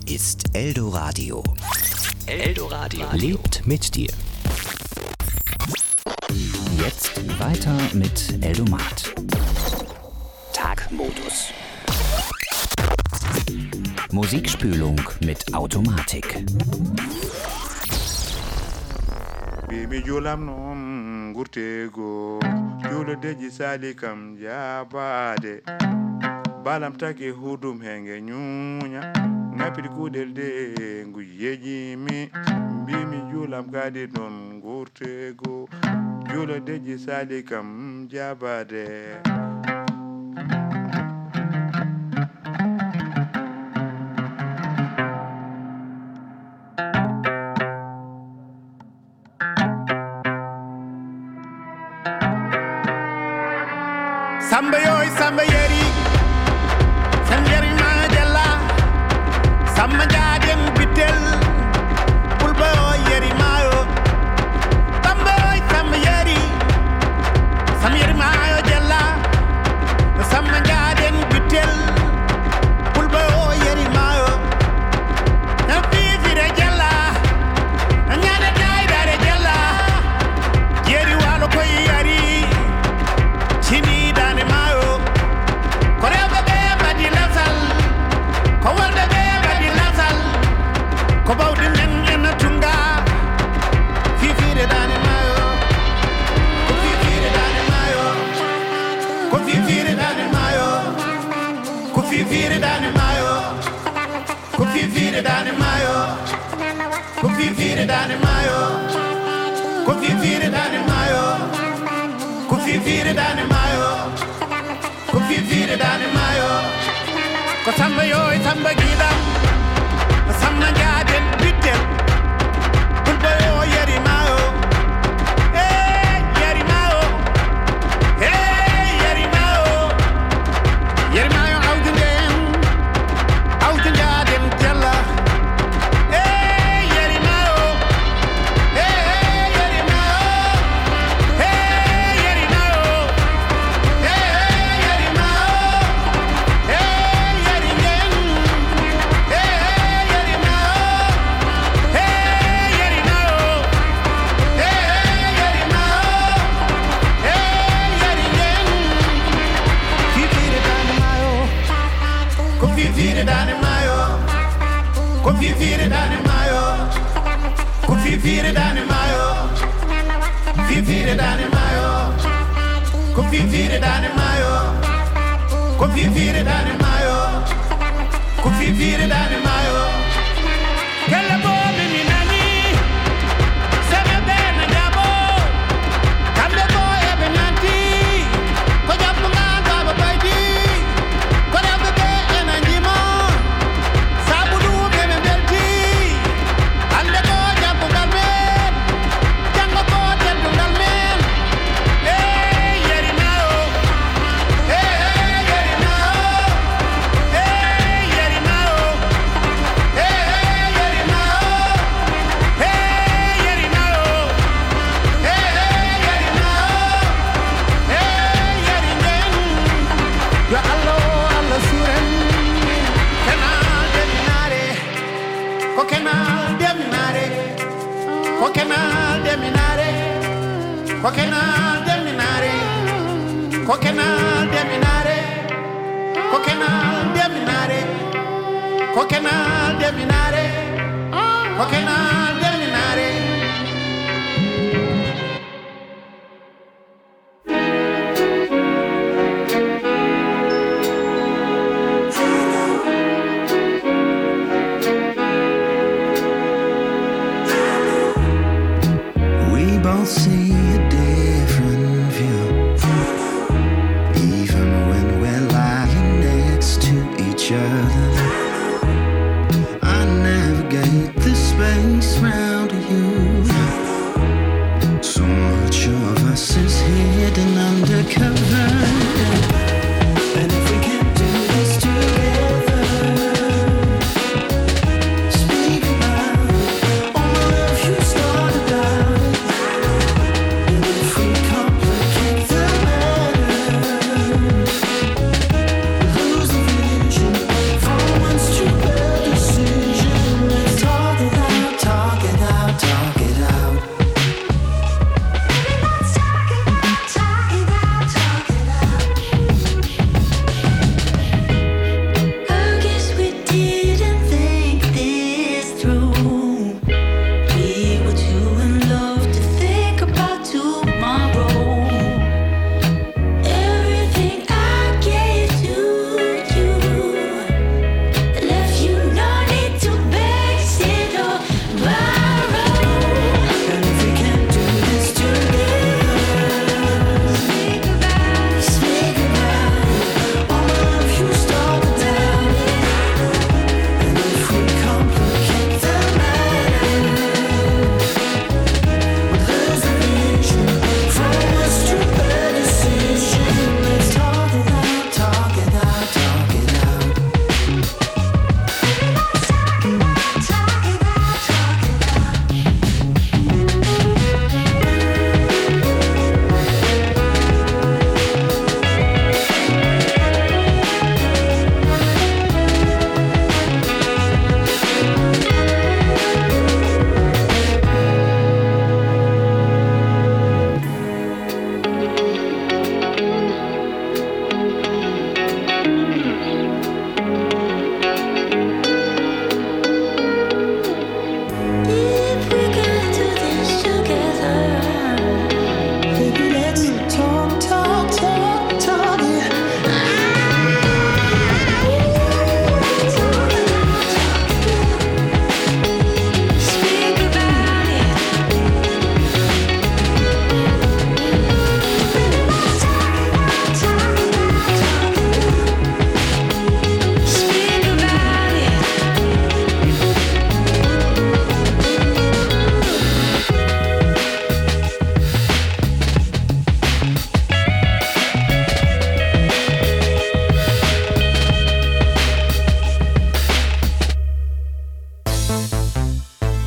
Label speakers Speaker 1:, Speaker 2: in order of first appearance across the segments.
Speaker 1: ist Eldoradio.
Speaker 2: Eldoradio
Speaker 1: Lebt mit dir. Jetzt weiter mit Eldomat. Tagmodus. Musikspülung mit Automatik.
Speaker 3: Bibi julam nom gurtego julo deji sali kam jabade balam take hudum henge nyunya ngapiri kudel de nguyeji mi bimi julam gadi non gurtego julo deji sali kam jabade
Speaker 4: Samba yoy samba yeri sanjari ma jalla samba jaden bitel pulba yoy yeri mayo samba yoy samba yeri ma yo jalla samba jaden bitel pulba yoy yeri mayo na fifire jalla nyade dare jalla yeri walo koy yari chini ko bawdi men en tunga fifire dane mayo ko fifire dane mayo ko fifire dane mayo ko fifire dane mayo ko fifire dane mayo ko fifire dane mayo ko fifire dane mayo ko fifire dane mayo ko fifire dane mayo ko samba yoy samba gidam Samna jaden bitel Pulpa yo yeri mao yeri mao yeri mao yeri mao awdu jaden jalla yeri mao yeri mao yeri mao yeri mao yeri gen fifire dane mayo ko fifire dane mayo ko fifire dane mayo fifire dane mayo ko fifire dane mayo ko fifire dane mayo ko fifire dane mayo kala bo mi nani sebe bena jabo kambe bo e benanti ko jabu ngaba ba baidi ko rabe be enanjima sabudu be belti ande ko jabu galmen jango ko jabu galmen yeri nao yeri nao yeri nao yeri nao yeri nao yeri nao yeri ngen yo allo suren kenal deminare ko kenal deminare ko kenal deminare ko kenal deminare ko kenal deminare ko kenal deminare ko kenal deminare ko kenal deminare
Speaker 5: We both see a different view, even when we're lying next to each other. I never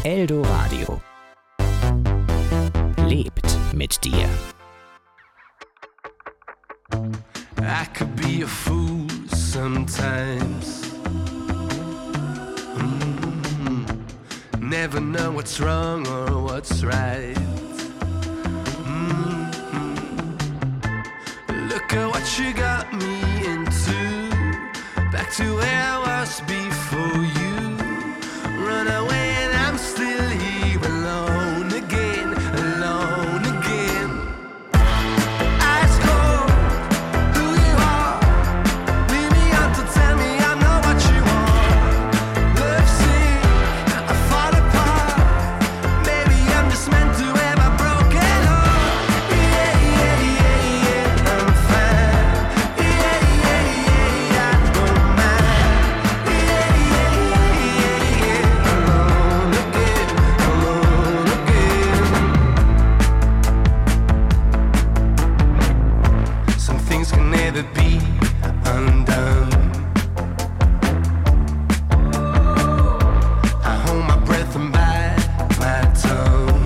Speaker 1: Eldoradio. Lebt mit dir.
Speaker 6: I could be a fool sometimes. Never know what's wrong or what's right. Look at what you got me into. Back to where I was before you. Run away and I'm still here alone again, alone again. Ice cold, who you are. Leave me out to tell me I'm not what you want. Love sick, I fall apart. Maybe I'm just meant to have a broken heart. Yeah, yeah, yeah, yeah, I'm fine. Yeah, yeah, yeah, I don't mind. Yeah, yeah, yeah, yeah, alone again, alone again. Some things can never be undone. I hold my breath and bite my tongue.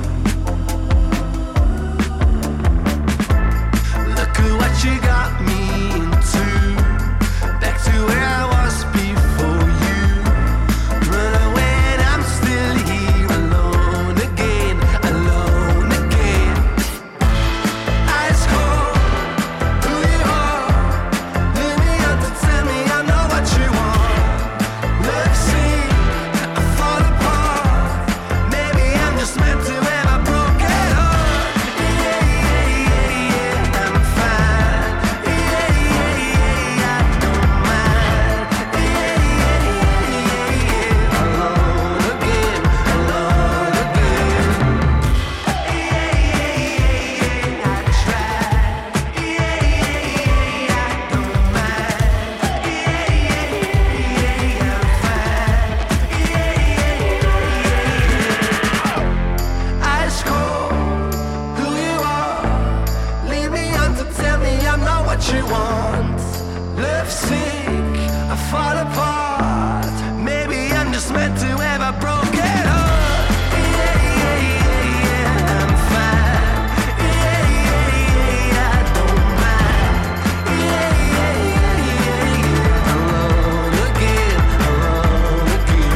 Speaker 6: Look at what you got me into. Back to where I was before you. Run away and I'm still here alone again, alone again. Ice cold, who you are. Leave me out to tell me I know what you want. Love sick, I fall apart. Maybe I'm just meant to have a broken heart. Yeah, yeah, yeah, yeah, I'm fine. Yeah, yeah, yeah, I don't mind. Yeah, yeah, yeah, yeah, alone again, alone again. Yeah, yeah, yeah, I tried. Yeah, yeah, yeah, I don't mind. Yeah, yeah, yeah, I'm fine. Yeah, yeah, ice cold, who you are. Leave me on to tell me I'm not what you want. Love sick, I fall apart. Maybe I'm just meant to have a broken heart. Yeah, yeah, yeah, yeah, I'm fine. Yeah, yeah, yeah, I don't mind. Yeah, yeah, yeah, yeah, alone again, alone again.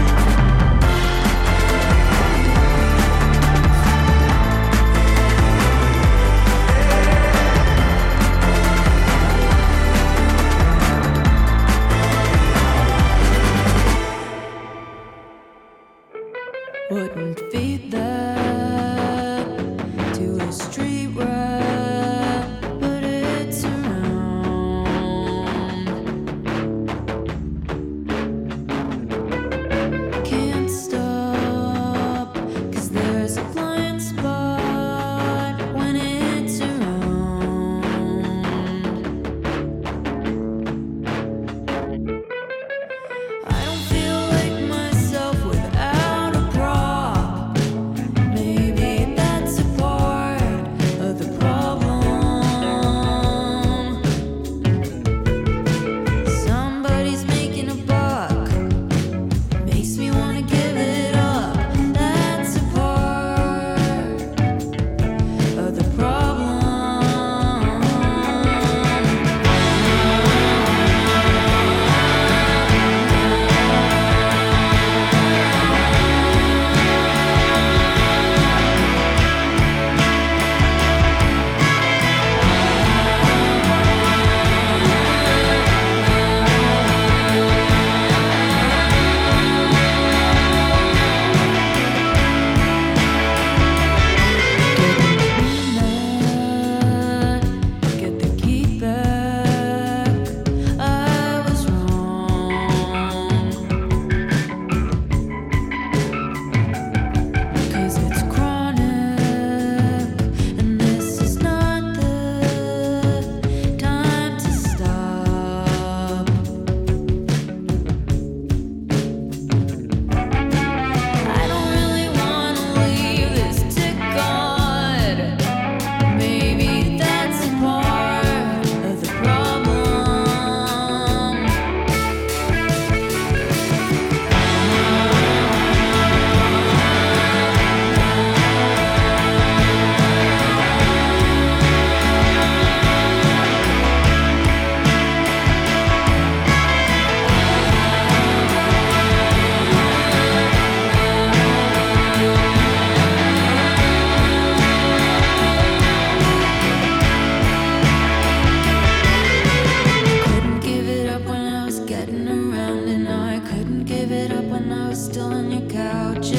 Speaker 7: Wouldn't feed that to a street rat, but it's around. Can't stop, 'cause there's a blind spot when it's around. I don't feel like myself without a prop. Maybe that's a part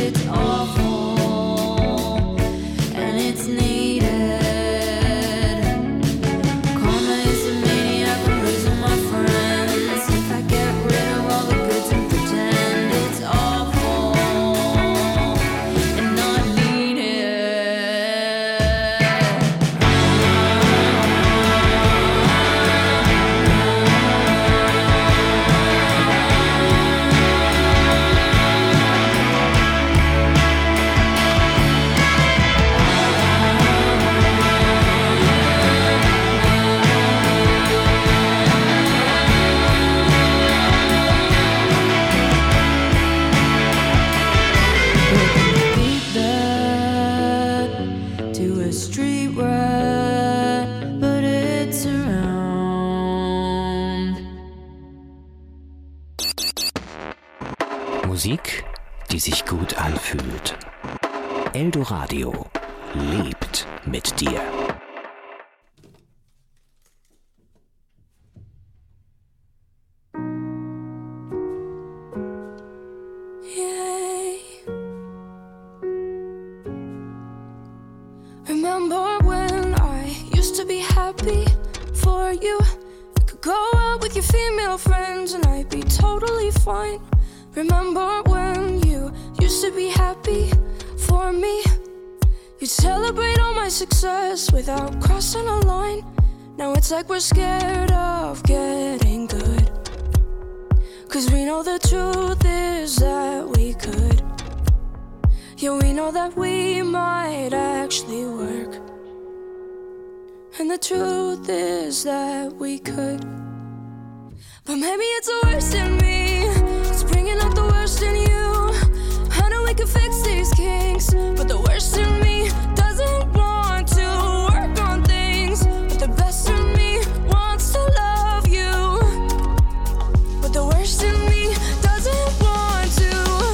Speaker 7: it's awful and it's needed. Karma is a maniac, I'm losing my friends. If I get rid of all the goods and pretend it's awful and not needed. Beat that to a street rat, but it's around.
Speaker 1: Musik, die sich gut anfühlt. Eldoradio lebt mit dir.
Speaker 7: Yay. Remember when I used to be happy for you? You could go out with your female friends and I'd be totally fine. Remember when you used to be happy for me? You'd celebrate all my success without crossing a line. Now it's like we're scared of getting good, 'cause we know the truth is that we could. Yeah, we know that we might actually work, and the truth is that we could. But maybe it's the worst in me, it's bringing out the worst in you. I know we can fix these kinks, but the worst in me doesn't want to work on things. But the best in me wants to love you, but the worst in me doesn't want to.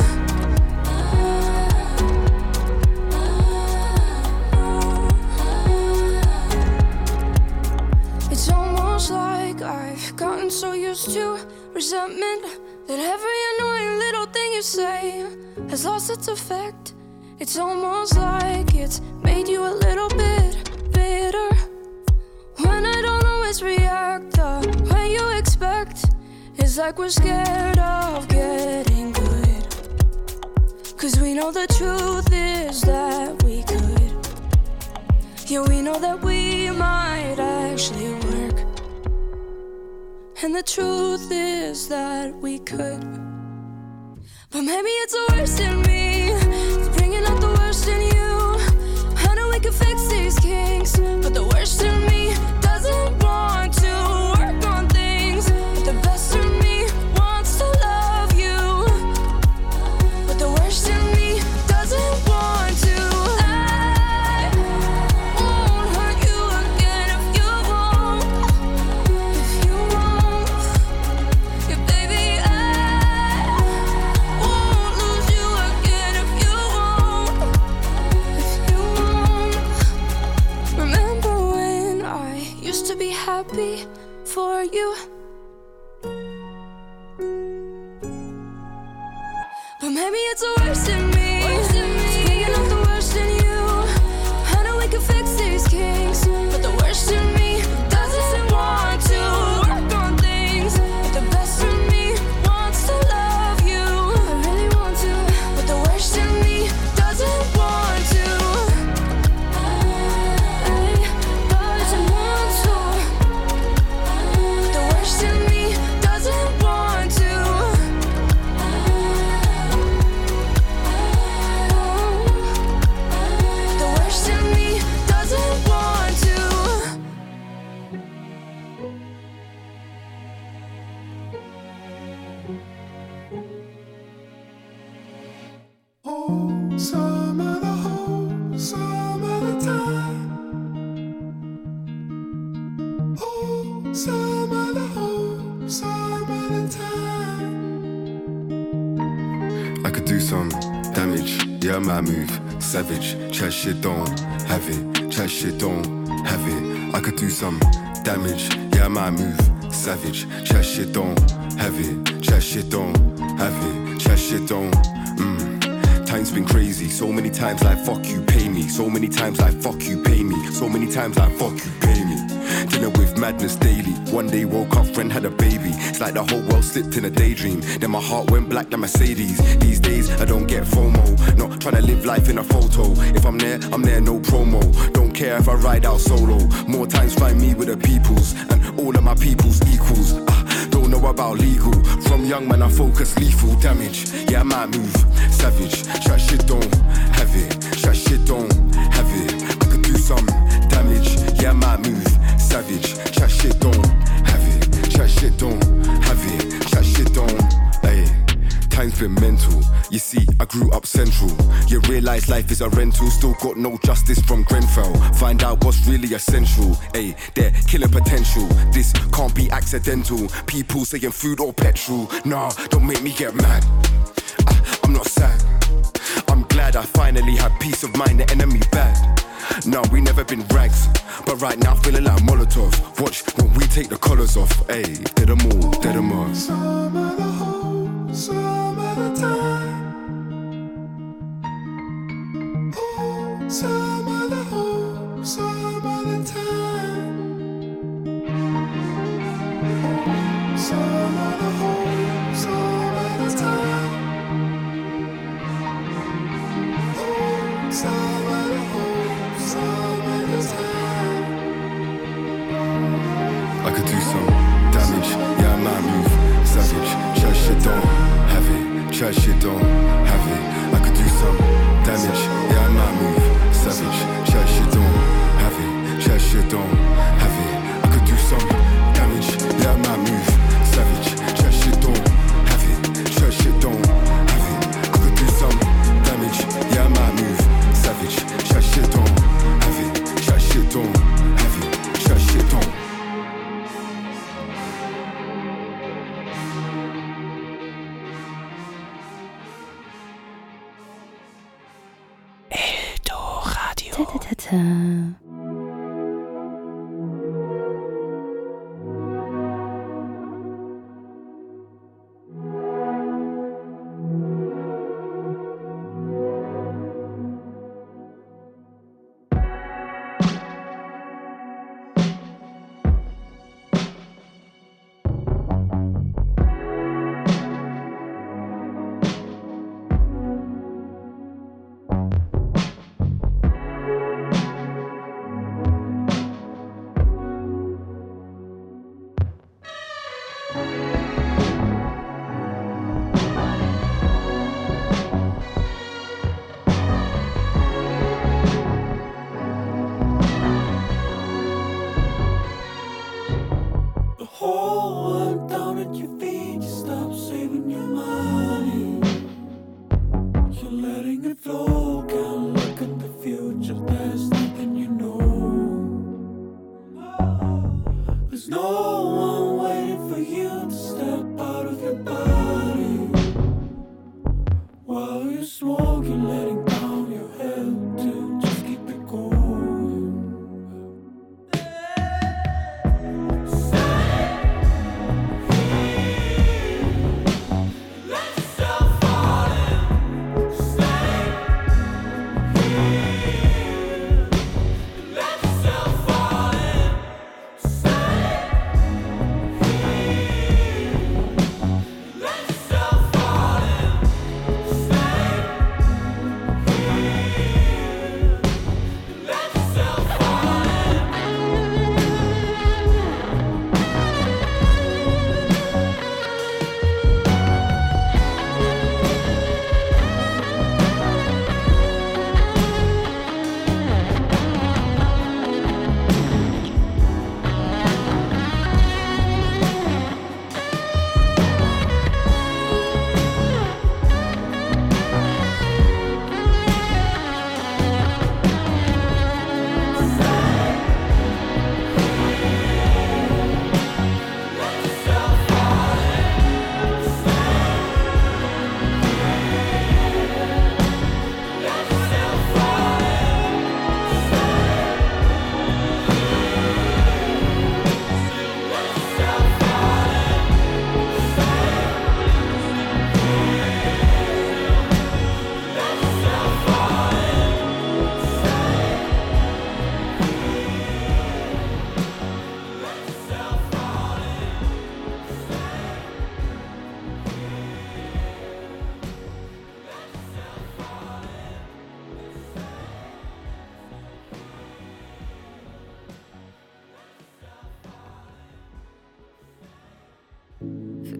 Speaker 7: It's almost like I've gotten so used to resentment that every annoying little thing you say has lost its effect. It's almost like it's made you a little bit bitter when I don't always react the way you expect. It's like we're scared of getting good, 'cause we know the truth is that we could. Yeah, we know that we might actually work, and the truth is that we could. But maybe it's the worst in me, it's bringing out the worst in you. I know we can fix these kinks, but the worst in me doesn't want to work on things. But the best in me wants to love you, but the worst in me doesn't want to. I won't hurt you again if you won't. If you won't, yeah, baby, I won't lose you again if you won't. If you won't. Remember when I used to be happy for you? But maybe it's the worst in me, it's bringing out the worst in you. I know we can fix these kinks, but the worst in me doesn't want to work on things. But the best in me wants to love you, I really want to. But the worst in me doesn't want to. Doesn't want to. But the worst in me doesn't want to. The worst in me doesn't want to.
Speaker 6: Some of the whole, some of the time. Oh, some of the whole, some of the time. I could do some damage, yeah, my move, savage. Chat shit, don't have it. Chat shit, don't have it. I could do some damage, yeah, my move, savage. Chat shit, don't have it. Chat shit, don't have it. Chat shit, don't.
Speaker 8: Time's been crazy. So many times like fuck you, pay me. So many times like fuck you, pay me. So many times like fuck you, pay me. Dealing with madness daily. One day woke up, friend had a baby. It's like the whole world slipped in a daydream. Then my heart went black like Mercedes. These days I don't get FOMO. Not trying to live life in a photo. If I'm there, no promo. Don't care if I ride out solo. More times find me with the peoples, and all of my peoples equals. Don't know about legal. From young man I focus lethal damage. Yeah, I might move savage. Chat shit don't have it. Chat shit don't have it. I could do some damage. Yeah, I might move savage. Chat shit don't have it. Chat shit don't have it. Chat shit don't. Ayy. Time's been mental. You see, I grew up central. You realise life is a rental. Still got no justice from Grenfell. Find out what's really essential. Ayy, they're killing potential. This can't be accidental. People saying food or petrol. Nah, don't make me get mad. I'm not sad. I'm glad I finally had peace of mind. The enemy bad. No, we never been rags, but right now feeling like Molotov. Watch when we take the collars off. Ayy, did them all, did them all.
Speaker 6: Some of the whole, some of the time. Oh, some of the whole, some of the time. Oh, some of the whole, some of the time. Oh, some of the whole, some of the time.
Speaker 8: I could do some damage, yeah I might move savage. Chat shit don't have it, chat shit don't have it. I could do some damage, yeah I might move savage. Chat shit don't have it, chat shit don't have it. I could do some damage, yeah I might move savage. Chat shit don't have it, chat shit don't have it. I could do some damage, yeah I might move savage. Chat shit don't have it, chat shit don't have it, chat shit don't.
Speaker 9: Ta-ta-ta-ta.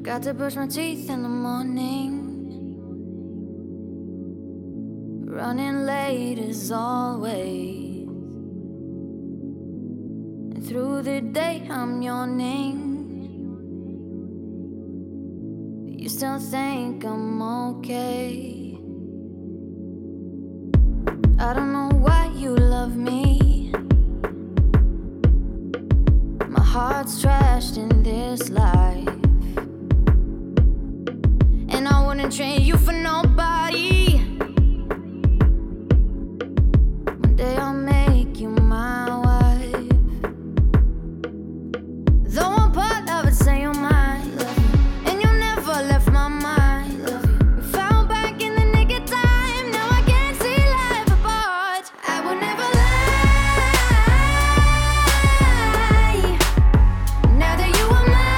Speaker 7: Got to brush my teeth in the morning. Running late as always. And through the day I'm yawning. But you still think I'm okay. I don't know why you love me. My heart's trashed in this life. And I wouldn't trade you for nobody. One day I'll make you my wife. Though I'm part of it, say you're mine. And you never left my mind. We found back in the nick of time. Now I can't see life apart. I would never lie. Now that you are mine.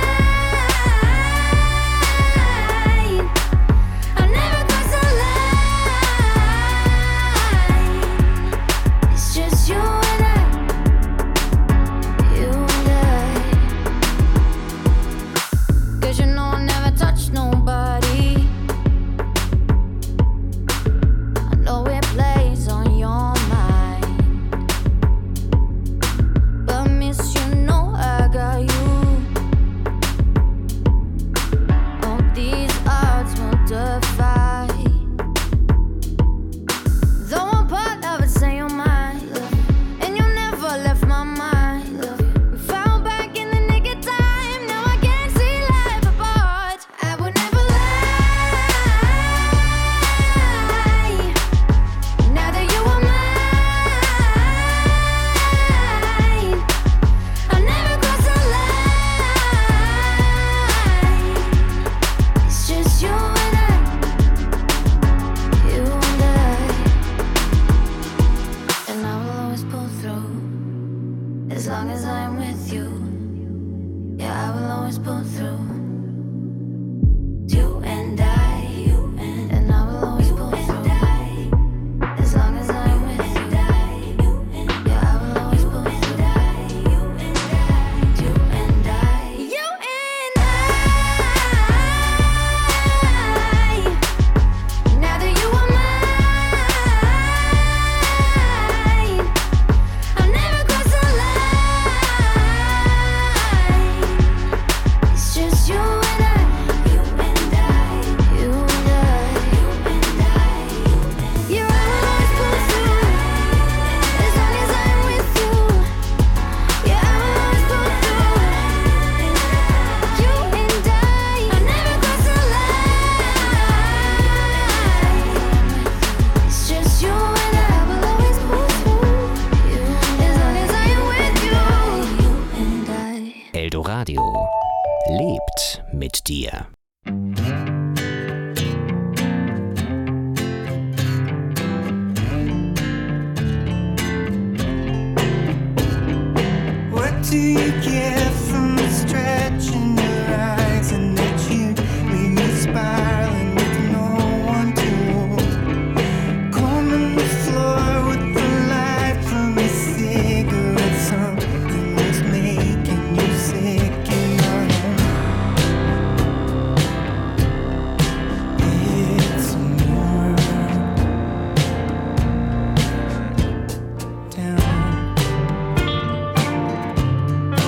Speaker 1: Eldoradio lebt mit dir.
Speaker 4: What do you get from stretching your eyes and that you leave me spiraling with no one to hold? Combing the floor with the light from a cigarette. Something was making you sick in your home. It's more down.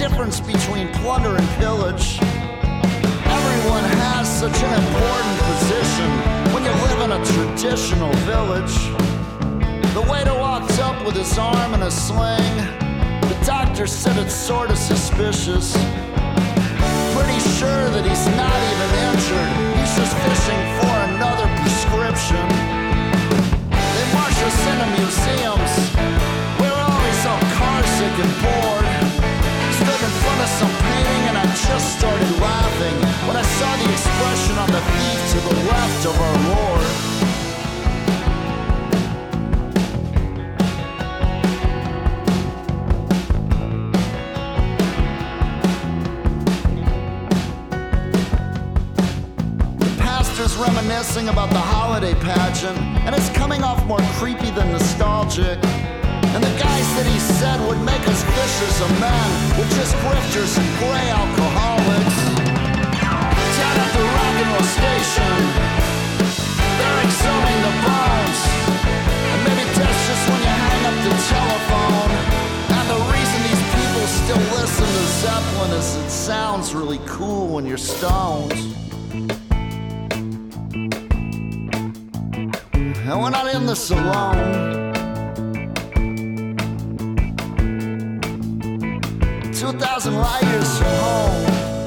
Speaker 10: difference between plunder and pillage. Everyone has such an important position when you live in a traditional village. The waiter walked up with his arm in a sling. The doctor said it's sort of suspicious. Pretty sure that he's not even injured. He's just fishing for another prescription. They march us into museums. We're always so carsick and bored. Stood in front of some painting and I just started laughing when I saw the expression on the thief to the left of our Lord. Reminiscing about the holiday pageant, and it's coming off more creepy than nostalgic. And the guys that he said would make us fishers of men were just grifters and gray alcoholics. Down at the rock and roll station, they're exhuming the bones. And maybe that's just when you hang up the telephone. And the reason these people still listen to Zeppelin is it sounds really cool when you're stoned. And we're not in this alone. 2,000 light years from home.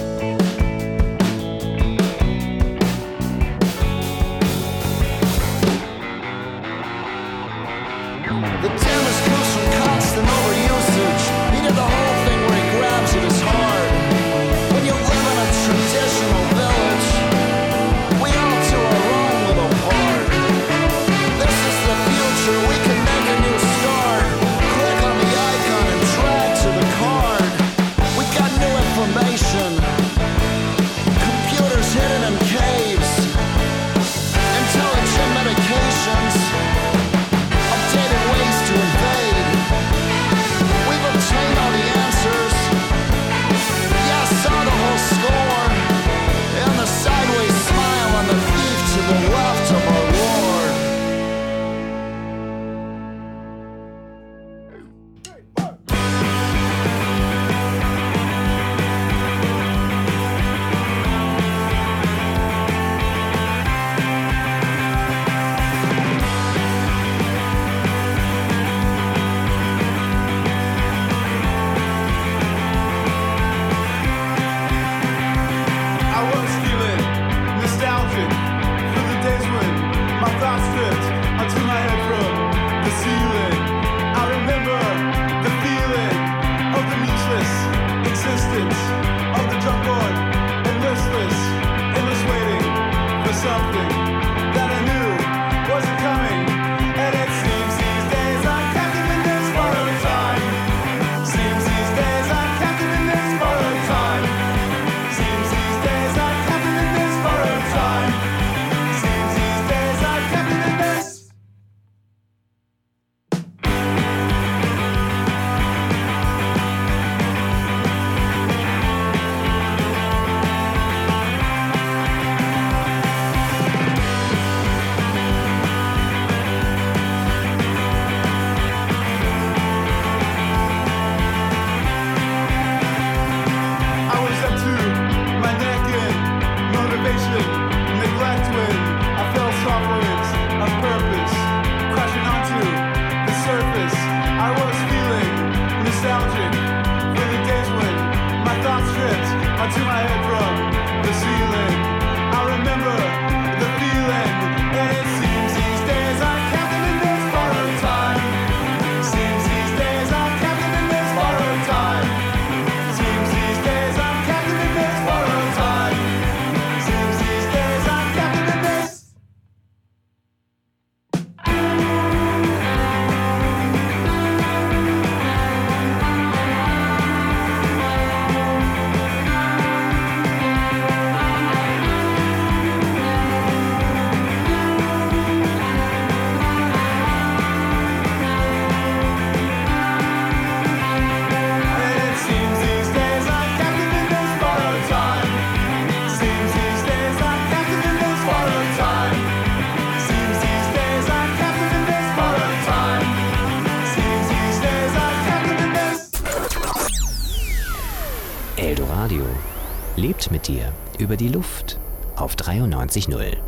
Speaker 10: The Dennis goes from constant overusage. He did the whole thing where he grabs at his heart. When you live in a traditional village, we all do our own little part. We can make a new start. Click on the icon and drag to the card. We got new information. Computers hidden in caves. Intelligent medications. Updated ways to invade. We've obtained all the answers. Yeah, I saw the whole score. And the sideways smile on the thief to the left of our Lord.
Speaker 1: Lebt mit dir über die Luft auf 93.0.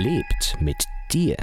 Speaker 1: lebt mit dir.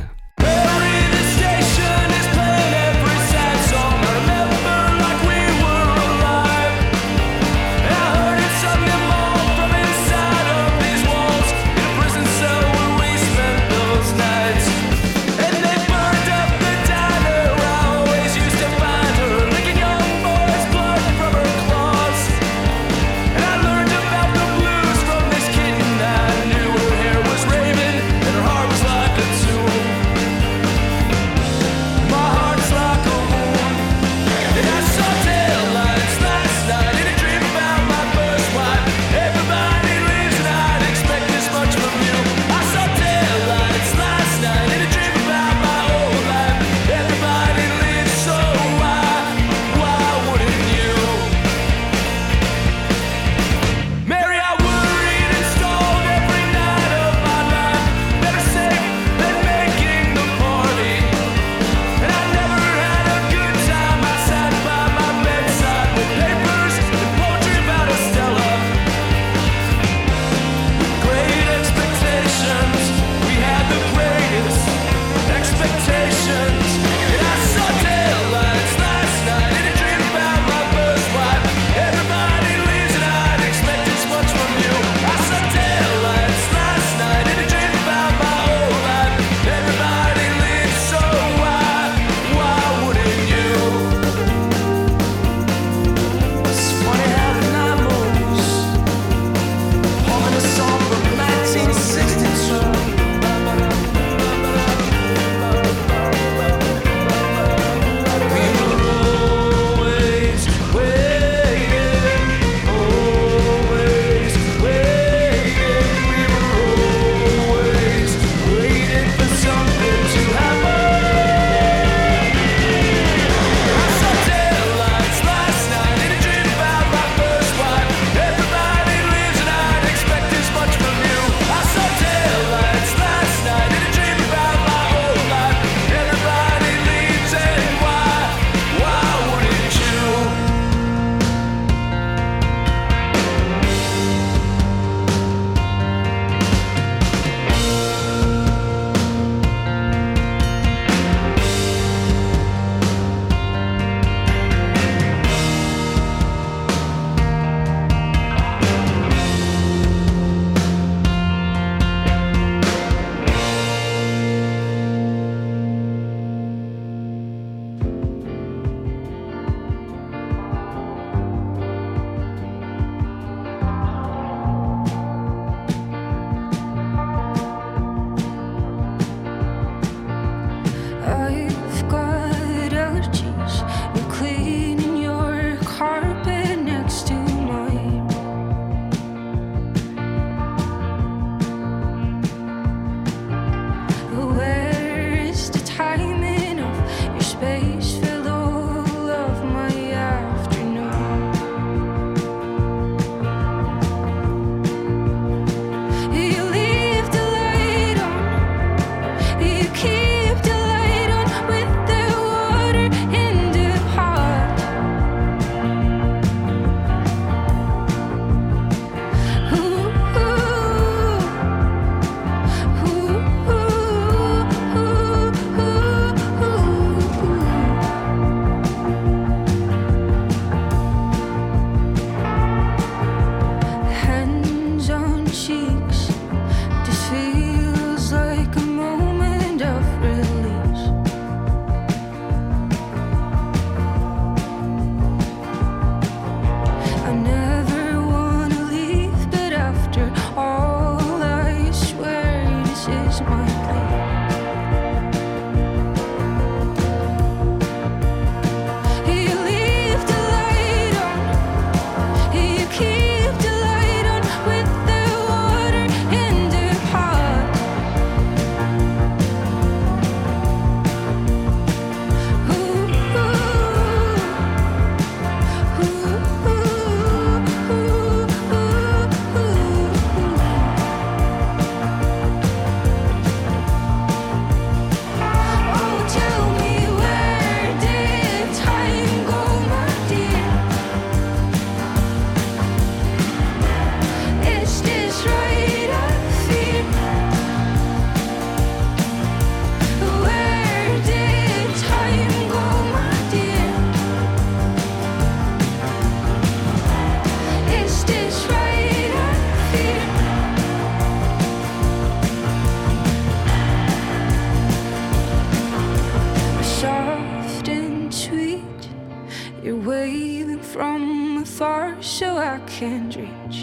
Speaker 7: far so I can't reach.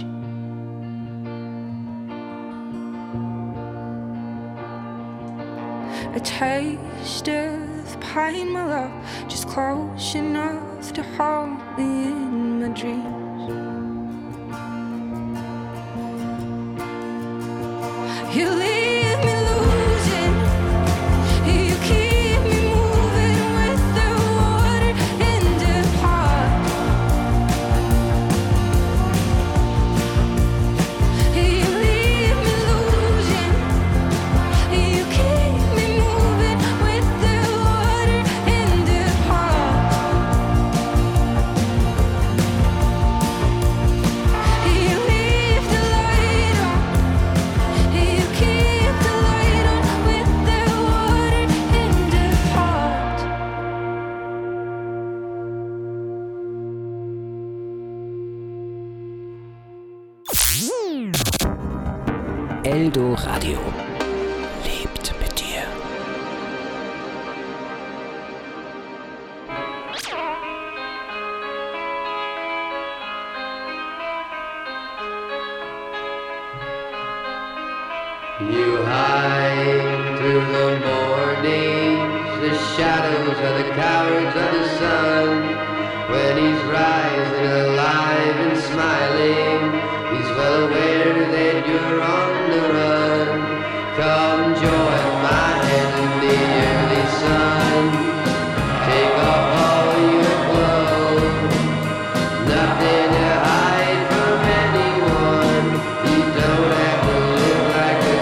Speaker 7: A taste of pain, my love, just close enough to hold me in my dreams. You leave me losing, you keep me moving with the water in the heart. You leave me losing, you keep me moving with the water in the heart. You leave the light on, you keep the light on with the water in the heart.
Speaker 1: Eldo Radio lebt mit dir.
Speaker 11: You hide through the mornings, the shadows of the cowards of the sun. When he's rising alive and smiling, he's well aware that you're on the run. Come join my hand in the early sun. Take off all your clothes, nothing to hide from anyone. You don't have to live like a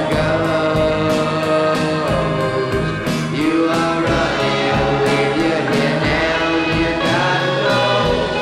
Speaker 11: ghost. You are running with your head down, you gotta know.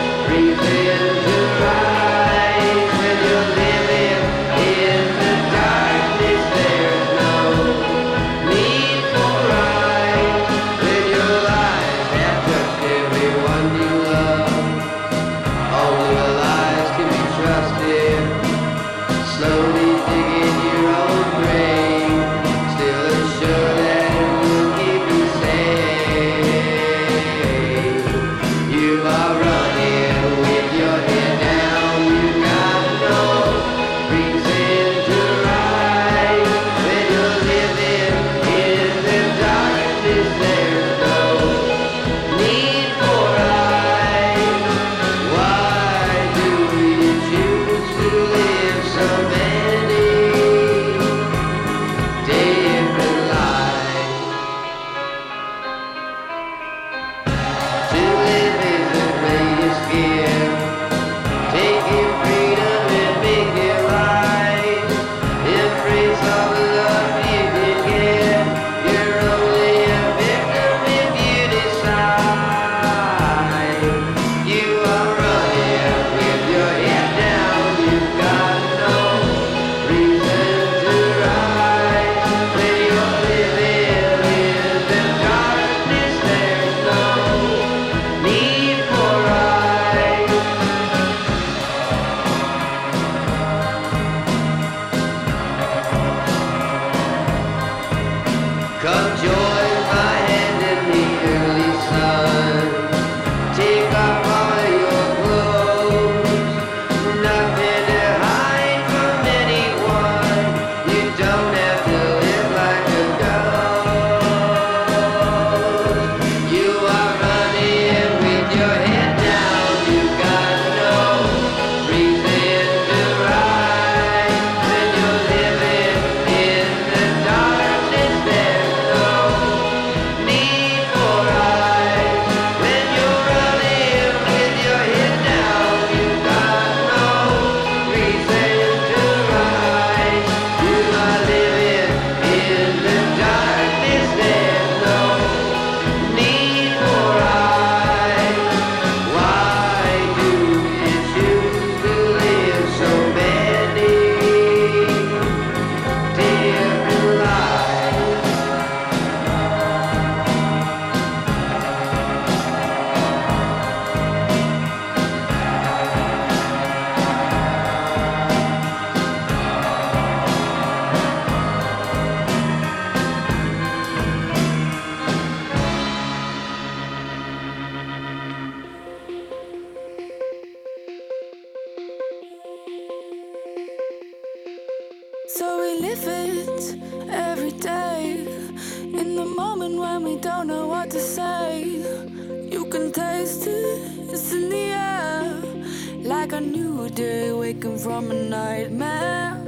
Speaker 7: live it every day. In the moment when we don't know what to say, you can taste it, it's in the air. Like a new day waking from a nightmare.